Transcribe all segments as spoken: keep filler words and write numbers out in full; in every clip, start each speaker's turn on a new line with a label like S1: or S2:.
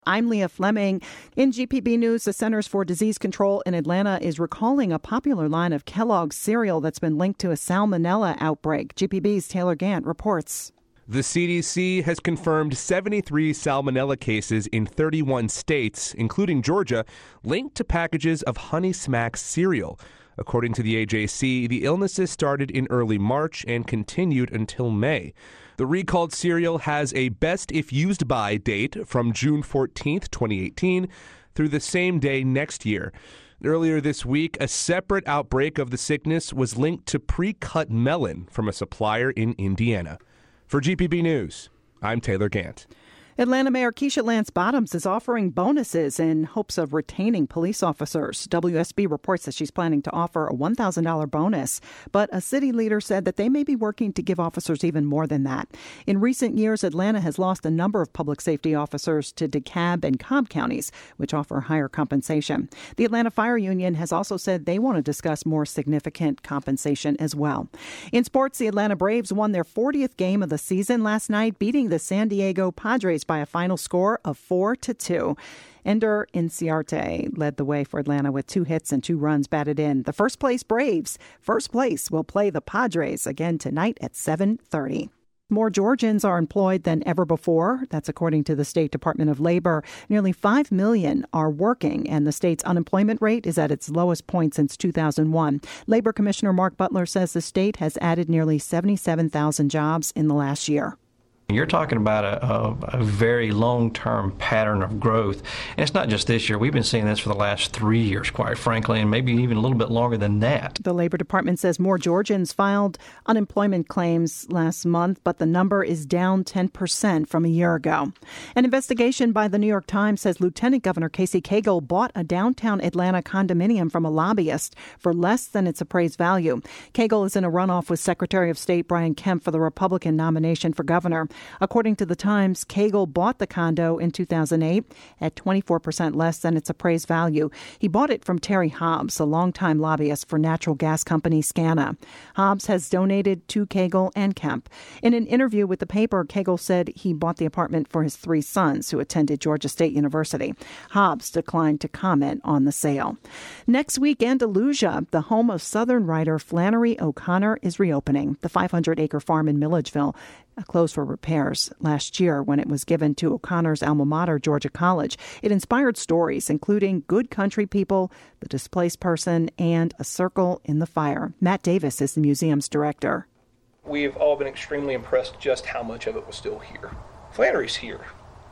S1: I'm Leah Fleming. In G P B News, the Centers for Disease Control in Atlanta is recalling a popular line of Kellogg's cereal that's been linked to a salmonella outbreak. G P B's Taylor Gant reports.
S2: The C D C has confirmed seventy-three salmonella cases in thirty-one states, including Georgia, linked to packages of Honey Smacks cereal. According to the A J C, the illnesses started in early March and continued until May. The recalled cereal has a best if used by date from June fourteenth, twenty eighteen through the same day next year. Earlier this week, a separate outbreak of the sickness was linked to pre-cut melon from a supplier in Indiana. For G P B News, I'm Taylor Gant.
S1: Atlanta Mayor Keisha Lance Bottoms is offering bonuses in hopes of retaining police officers. W S B reports that she's planning to offer a one thousand dollars bonus, but a city leader said that they may be working to give officers even more than that. In recent years, Atlanta has lost a number of public safety officers to DeKalb and Cobb counties, which offer higher compensation. The Atlanta Fire Union has also said they want to discuss more significant compensation as well. In sports, the Atlanta Braves won their fortieth game of the season last night, beating the San Diego Padres by a final score of four to two. Ender Inciarte led the way for Atlanta with two hits and two runs batted in. The first place Braves, first place, will play the Padres again tonight at seven thirty. More Georgians are employed than ever before. That's according to the State Department of Labor. Nearly five million are working, and the state's unemployment rate is at its lowest point since two thousand one. Labor Commissioner Mark Butler says the state has added nearly seventy-seven thousand jobs in the last year.
S3: You're talking about a, a, a very long-term pattern of growth. And it's not just this year. We've been seeing this for the last three years, quite frankly, and maybe even a little bit longer than that.
S1: The Labor Department says more Georgians filed unemployment claims last month, but the number is down ten percent from a year ago. An investigation by the New York Times says Lieutenant Governor Casey Cagle bought a downtown Atlanta condominium from a lobbyist for less than its appraised value. Cagle is in a runoff with Secretary of State Brian Kemp for the Republican nomination for governor. According to the Times, Cagle bought the condo in two thousand eight at twenty-four percent less than its appraised value. He bought it from Terry Hobbs, a longtime lobbyist for natural gas company SCANA. Hobbs has donated to Cagle and Kemp. In an interview with the paper, Cagle said he bought the apartment for his three sons who attended Georgia State University. Hobbs declined to comment on the sale. Next week, Andalusia, the home of Southern writer Flannery O'Connor, is reopening. The five hundred acre farm in Milledgeville closed for repairs last year when it was given to O'Connor's alma mater, Georgia College. It inspired stories, including Good Country People, The Displaced Person, and A Circle in the Fire. Matt Davis is the museum's director.
S4: We've all been extremely impressed just how much of it was still here. Flannery's here.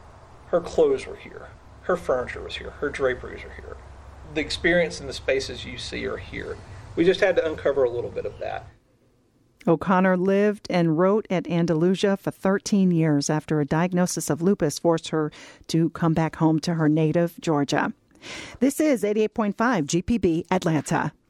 S4: Her clothes were here. Her furniture was here. Her draperies are here. The experience and the spaces you see are here. We just had to uncover a little bit of that.
S1: O'Connor lived and wrote at Andalusia for thirteen years after a diagnosis of lupus forced her to come back home to her native Georgia. This is eighty-eight point five G P B Atlanta.